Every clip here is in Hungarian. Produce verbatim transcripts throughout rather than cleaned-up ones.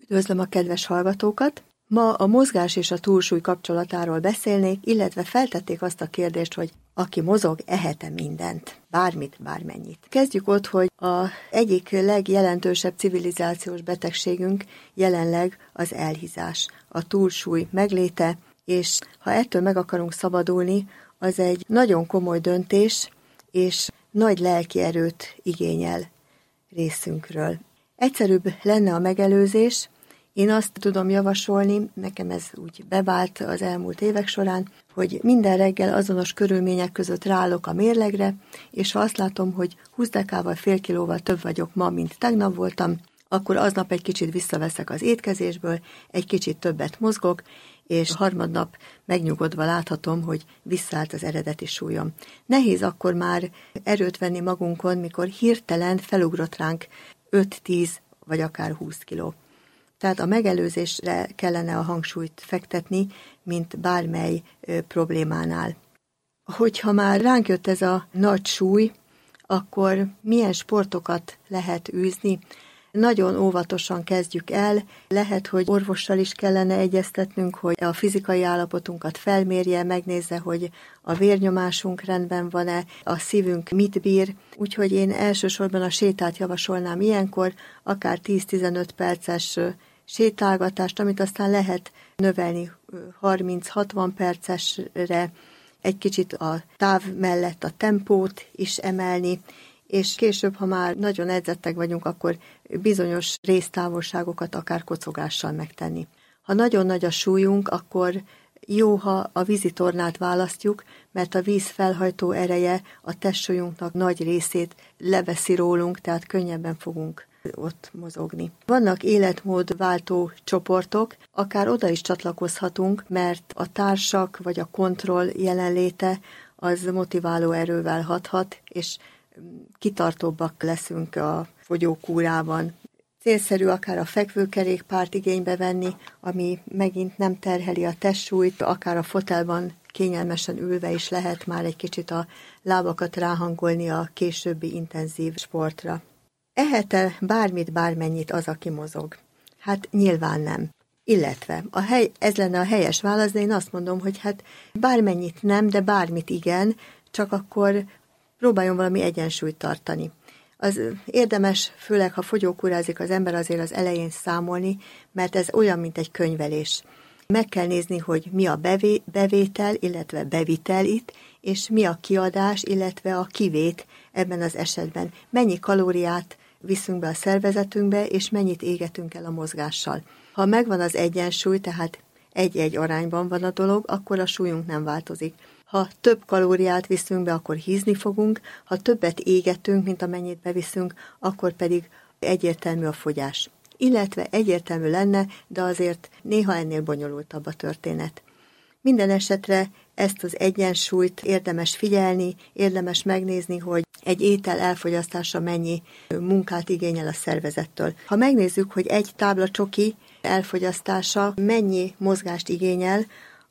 Üdvözlöm a kedves hallgatókat! Ma a mozgás és a túlsúly kapcsolatáról beszélnék, illetve feltették azt a kérdést, hogy aki mozog, ehet-e mindent, bármit, bármennyit. Kezdjük ott, hogy az egyik legjelentősebb civilizációs betegségünk jelenleg az elhízás, a túlsúly megléte, és ha ettől meg akarunk szabadulni, az egy nagyon komoly döntés, és nagy lelki erőt igényel részünkről. Egyszerűbb lenne a megelőzés. Én azt tudom javasolni, nekem ez úgy bevált az elmúlt évek során, hogy minden reggel azonos körülmények között ráállok a mérlegre, és ha azt látom, hogy húsz dekával, fél kilóval több vagyok ma, mint tegnap voltam, akkor aznap egy kicsit visszaveszek az étkezésből, egy kicsit többet mozgok, és harmadnap megnyugodva láthatom, hogy visszaállt az eredeti súlyom. Nehéz akkor már erőt venni magunkon, mikor hirtelen felugrott ránk öt-tíz vagy akár húsz kiló. Tehát a megelőzésre kellene a hangsúlyt fektetni, mint bármely ö, problémánál. Hogyha már ránk jött ez a nagy súly, akkor milyen sportokat lehet űzni? Nagyon óvatosan kezdjük el, lehet, hogy orvossal is kellene egyeztetnünk, hogy a fizikai állapotunkat felmérje, megnézze, hogy a vérnyomásunk rendben van-e, a szívünk mit bír, úgyhogy én elsősorban a sétát javasolnám ilyenkor, akár tíz-tizenöt perces sétálgatást, amit aztán lehet növelni harminc-hatvan percesre, egy kicsit a táv mellett a tempót is emelni, és később, ha már nagyon edzettek vagyunk, akkor bizonyos résztávolságokat akár kocogással megtenni. Ha nagyon nagy a súlyunk, akkor jó, ha a vízitornát választjuk, mert a víz felhajtó ereje a testsúlyunknak nagy részét leveszi rólunk, tehát könnyebben fogunk ott mozogni. Vannak életmódváltó csoportok, akár oda is csatlakozhatunk, mert a társak vagy a kontroll jelenléte az motiváló erővel hathat, és kitartóbbak leszünk a fogyókúrában. Célszerű akár a fekvőkerékpárt igénybe venni, ami megint nem terheli a testsúlyt, akár a fotelban kényelmesen ülve is lehet már egy kicsit a lábakat ráhangolni a későbbi intenzív sportra. Ehet-e bármit, bármennyit az, aki mozog? Hát nyilván nem. Illetve a hely, ez lenne a helyes válasz, de én azt mondom, hogy hát bármennyit nem, de bármit igen, csak akkor próbáljon valami egyensúlyt tartani. Az érdemes, főleg ha fogyókúrázik az ember, azért az elején számolni, mert ez olyan, mint egy könyvelés. Meg kell nézni, hogy mi a bevé, bevétel, illetve bevitel itt, és mi a kiadás, illetve a kivét ebben az esetben. Mennyi kalóriát viszünk be a szervezetünkbe, és mennyit égetünk el a mozgással. Ha megvan az egyensúly, tehát egy-egy arányban van a dolog, akkor a súlyunk nem változik. Ha több kalóriát viszünk be, akkor hízni fogunk, ha többet égetünk, mint amennyit beviszünk, akkor pedig egyértelmű a fogyás. Illetve egyértelmű lenne, de azért néha ennél bonyolultabb a történet. Minden esetre ezt az egyensúlyt érdemes figyelni, érdemes megnézni, hogy egy étel elfogyasztása mennyi munkát igényel a szervezettől. Ha megnézzük, hogy egy tábla csoki elfogyasztása mennyi mozgást igényel,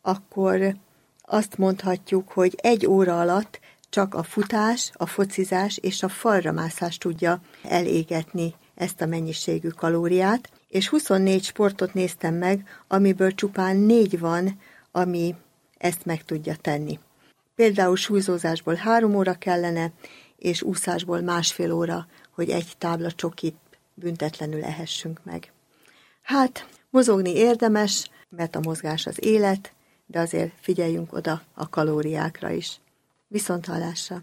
akkor azt mondhatjuk, hogy egy óra alatt csak a futás, a focizás és a falramászás tudja elégetni ezt a mennyiségű kalóriát, és huszonnégy sportot néztem meg, amiből csupán négy van, ami ezt meg tudja tenni. Például súlyzózásból három óra kellene, és úszásból másfél óra, hogy egy tábla csokit büntetlenül ehessünk meg. Hát, mozogni érdemes, mert a mozgás az élet, de azért figyeljünk oda a kalóriákra is. Viszonthallásra!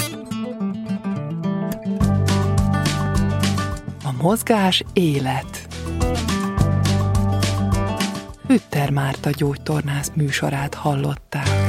A mozgás élet. Hütter Márta gyógytornász műsorát hallották.